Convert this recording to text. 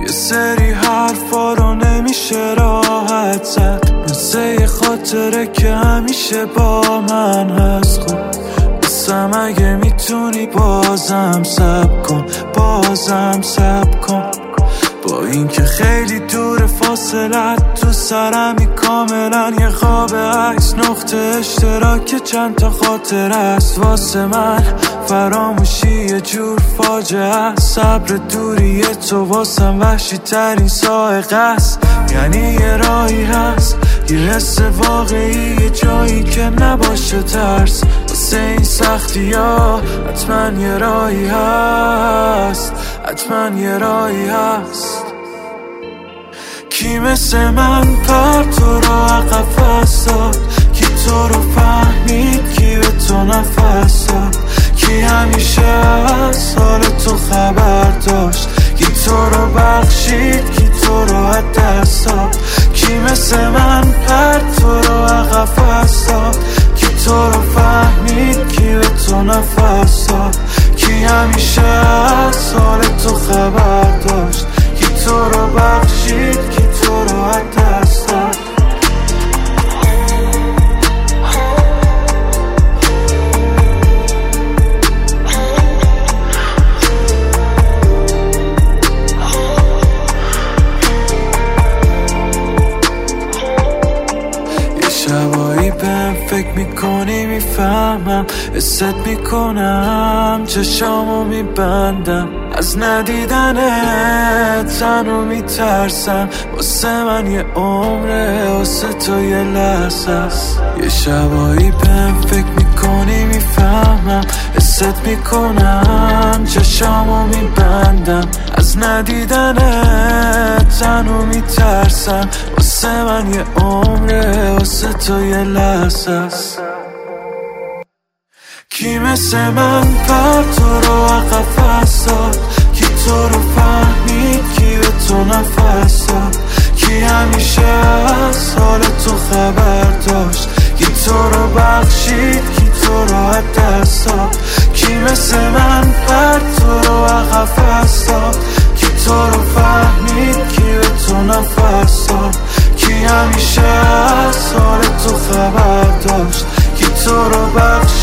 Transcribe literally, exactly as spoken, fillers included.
یه سری حرفا رو نمیشه راحت زد، مثل یه خاطره که همیشه با من هست. خب بسم اگه میتونی بازم صبر کن، بازم صبر کن. با این که خیلی دور فاصلت تو سرمی کاملا یه خواب عکس، نقطه اشتراک چند تا خاطر است. واسه من فراموشی یه جور فاجعه است، صبر دوری تو واسم وحشی ترین سائق است. یعنی یه راهی هست، یه حس واقعی، یه جایی که نباشه ترس. واسه این سختی ها حتما یه راهی هست، حتما یه راهی هست. کی مثل من پر تو رو عقب فرستاد، کی تو رو فهمید، کی به تو نفس داد، کی همیشه از حال تو خبر داشت، کی تو رو بخشید، کی تو رو از دست داد. کی مثل من پر تو رو عقب فرستاد، کی تو رو فهمید، کی به تو نفس داد، کی همیشه از حال تو خبر داشت، کی تو رو بخشید، کی تو رو از دست داد. شبایی بهم فکر میکنی میفهمم، حست میکنم چشامو میبندم، از ندیدنت تنو میترسم. واسه من یه عمره، واسه تو یه لحظه است. یه شبایی بهم فکر میکنی میفهمم، حست میکنم چشامو میبندم، از ندیدنت تنو میترسم. واسه من یه عمره، واسه تو یه لحظه است. کی مثل من پر تو رو عقب فرستاد، کی تو رو فهمید، کی به تو نفس داد، کی همیشه از حال تو خبر داشت، کی تو رو بخشید، کی تو رو از دست داد. کی مثل من پر تو رو عقب فرستاد، کی تو رو فهمید، کی به تو نفس داد، کی همیشه از حال تو خبر داشت، کی تو رو بخشید.